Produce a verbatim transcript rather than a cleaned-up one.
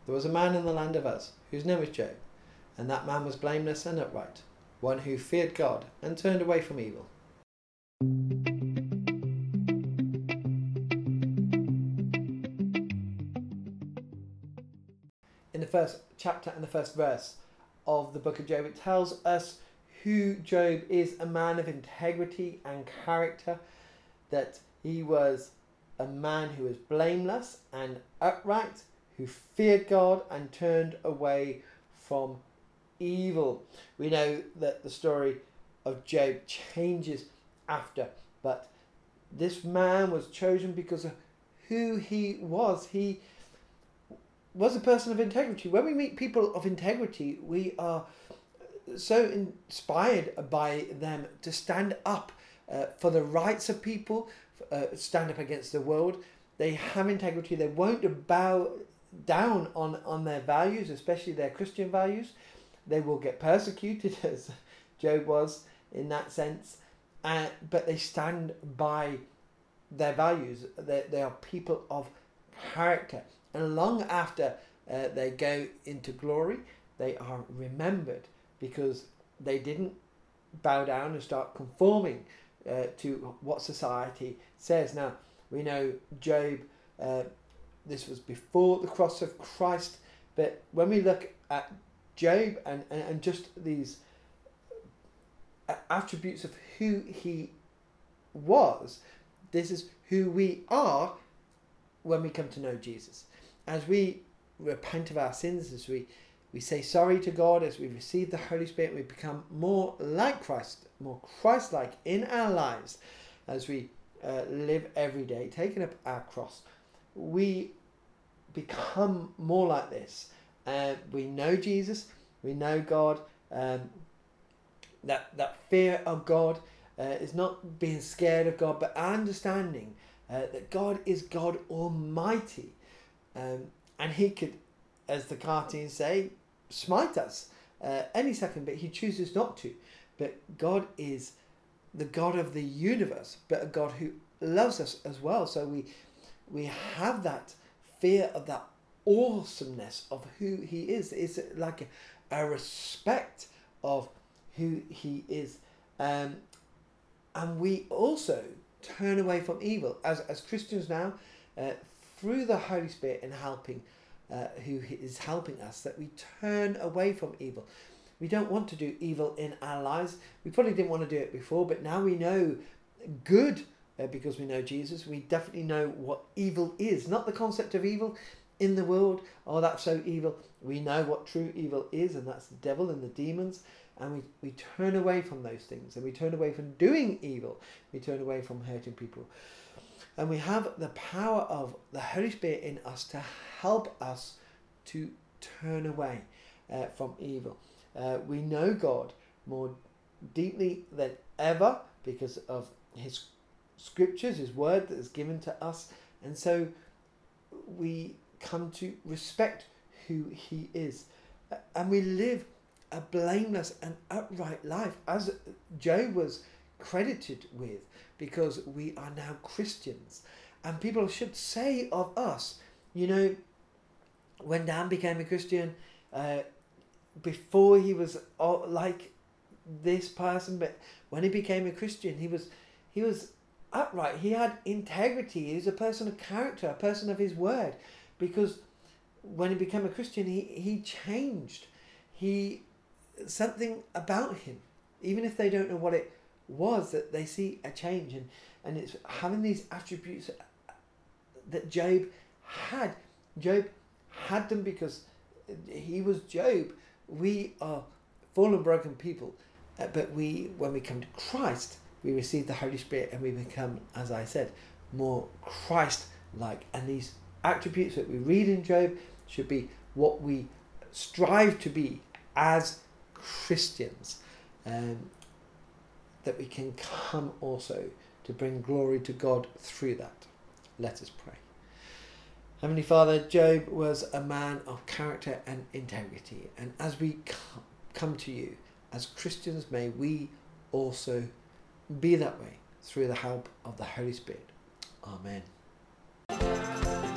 There was a man in the land of Uz, whose name was Job, and that man was blameless and upright, one who feared God and turned away from evil. In the first chapter and the first verse of the book of Job, it tells us who Job is: a man of integrity and character, that he was a man who was blameless and upright, who feared God and turned away from evil. We know that the story of Job changes after, but this man was chosen because of who he was. He was a person of integrity. When we meet people of integrity, we are so inspired by them to stand up uh, for the rights of people, uh, stand up against the world. They have integrity. They won't bow down on, on their values, especially their Christian values. They will get persecuted, as Job was in that sense, uh, but they stand by their values. They, they are people of character. And long after uh, they go into glory, they are remembered because they didn't bow down and start conforming uh, to what society says. Now, we know Job, uh, this was before the cross of Christ, but when we look at Job and, and, and just these attributes of who he was, this is who we are when we come to know Jesus. As we repent of our sins, as we, we say sorry to God, as we receive the Holy Spirit, we become more like Christ, more Christ-like in our lives as we uh, live every day, taking up our cross. We become more like this. Uh, we know Jesus, we know God. Um, that, that fear of God uh, is not being scared of God, but understanding uh, that God is God Almighty. Um, and he could, as the cartoons say, smite us uh, any second, but he chooses not to. But God is the God of the universe, but a God who loves us as well. So we we have that fear of that awesomeness of who he is. It's like a, a respect of who he is. Um, and we also turn away from evil. As, as Christians now, uh, through the Holy Spirit and helping, uh, who is helping us, that we turn away from evil. We don't want to do evil in our lives. We probably didn't want to do it before, but now we know good uh, because we know Jesus. We definitely know what evil is, not the concept of evil in the world. Oh, that's so evil. We know what true evil is, and that's the devil and the demons. And we, we turn away from those things, and we turn away from doing evil. We turn away from hurting people. And we have the power of the Holy Spirit in us to help us to turn away uh, from evil. Uh, we know God more deeply than ever because of his scriptures, his word that is given to us. And so we come to respect who he is. And we live a blameless and upright life, as Job was credited with, because we are now Christians. And people should say of us, you know, when Dan became a Christian, uh, before he was uh, like this person, but when he became a Christian, he was he was upright. He had integrity. He was a person of character, a person of his word, because when he became a Christian, he he changed. He something about him, even if they don't know what it was, that they see a change, and and it's having these attributes that Job had. Job had them because he was Job. We are fallen, broken people, uh, but we, when we come to Christ, we receive the Holy Spirit and we become, as I said, more Christ-like. And these attributes that we read in Job should be what we strive to be as Christians, um, that we can come also to bring glory to God through that. Let us pray. Heavenly Father, Job was a man of character and integrity, and as we come to you as Christians, may we also be that way through the help of the Holy Spirit. Amen.